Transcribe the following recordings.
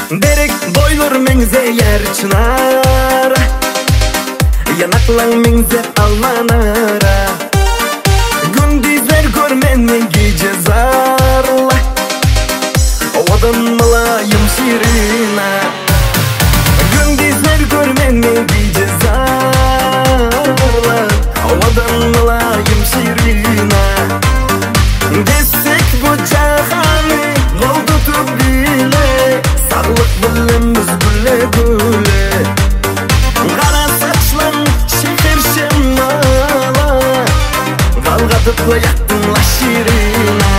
Derek boylar mengze yer çınar, yanaklan mengze almanara. Gündüzler görmenin gece zarla, ovadan malayım şirina. Gündüzler görmenin gece zarla, ovadan malayım şirina. Destek bu cahanı oldu tutup bile, sağlık bilimiz güle güle. Kara saçlan şeker şemmala, kalgatıkla yaktın la şirina.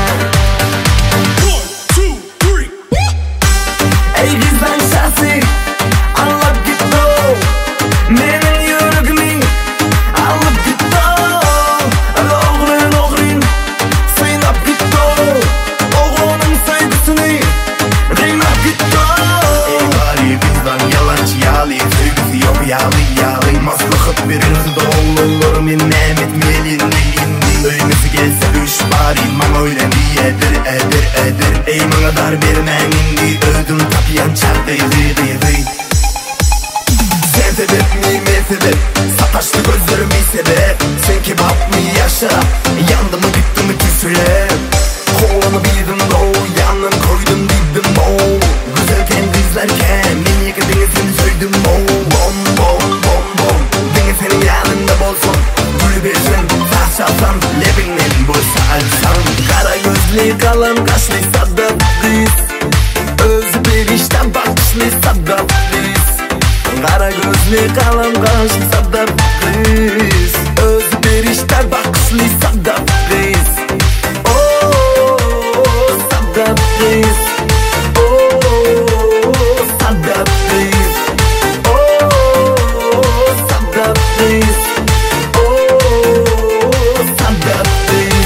Ey bizden şahsi anlap gitti o, menin yüreğimi alıp gitti o. Oğlun sıynap gitti o, oğlunun sevgisini kıynap gitti o. Ey bari bizden yalancı yali, sevgisi yok yali. Maslakıp birinizi doğulur min Mehmet Melindi. Öymesi gelse üç bari man öyle diyedir edir. Ey bana dar vermen indi, ödüm tapiyan çarptıydı. Sen sebep mi sebep, sataşlı gözlerim bir sebep. Sen kebap mı yaşa, yandı mı bitti mi küsüle. Kolunu bildim o, yanım koydum dibim o. Güzelken dizlerken, beni yıkadığını söyledim o. Bom beni senin yanında bolsun. Gülüversin, saç çalsan, lebinden boşa alsan. Kara gözlü kalın kaşlı sadat kız, özü bir işten bakışlı sadat kız. Kara gözlü kalın kaşlı sadat kız, özü bir işten bakışlı sadat kız. Oh sadat kız, oh sadat kız, oh sadat kız, oh sadat kız.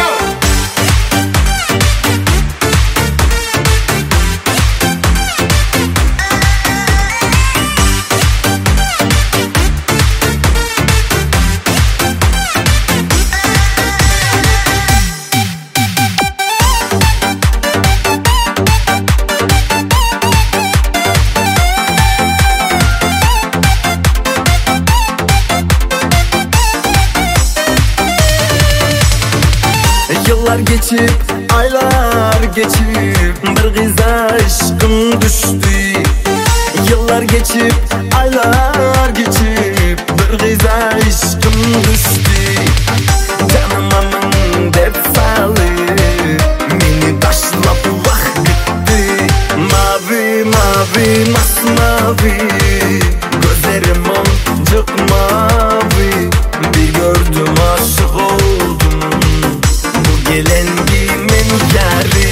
Yıllar geçip, aylar geçip, bir kız aşkım düştü. Yıllar geçip, aylar geçip, bir kız aşkım düştü. Canım aman dep salı, beni taşlap vah gitti. Mavi masmavi, gözlerim oncuk mavi. Bir gördüm aşık oldum, gelen kimin yari.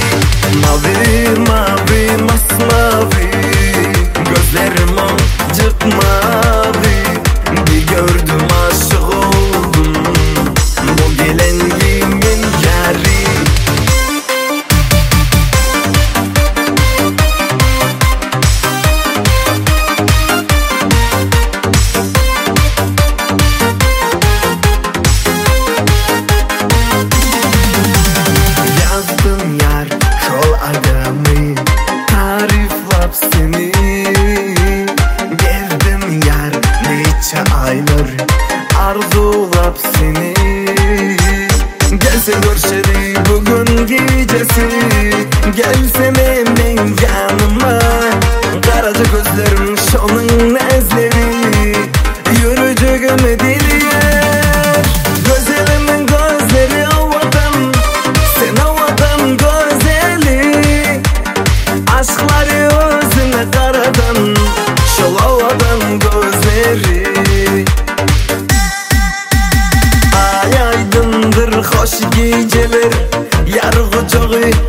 Mavi masmavi, gözlerim oncuk mavi. Bir gördüm aşık oldum, bu gelen kimin yari. Yazdım yar kol adamı, tariflap seni. Gezdim yar neçe aylar, arzulap seni. Gelse görüşelim bugün gecesi, gelsene men yanıma. Karaca gözlerim şonun nezleri, yürücüğümü diliyor. Gözlerimin gözleri avadan, sen avadan gözeli. Aşkları özüne karadan, şol avadan gözleri. Ay aydındır hoş geceler, yargı çoğu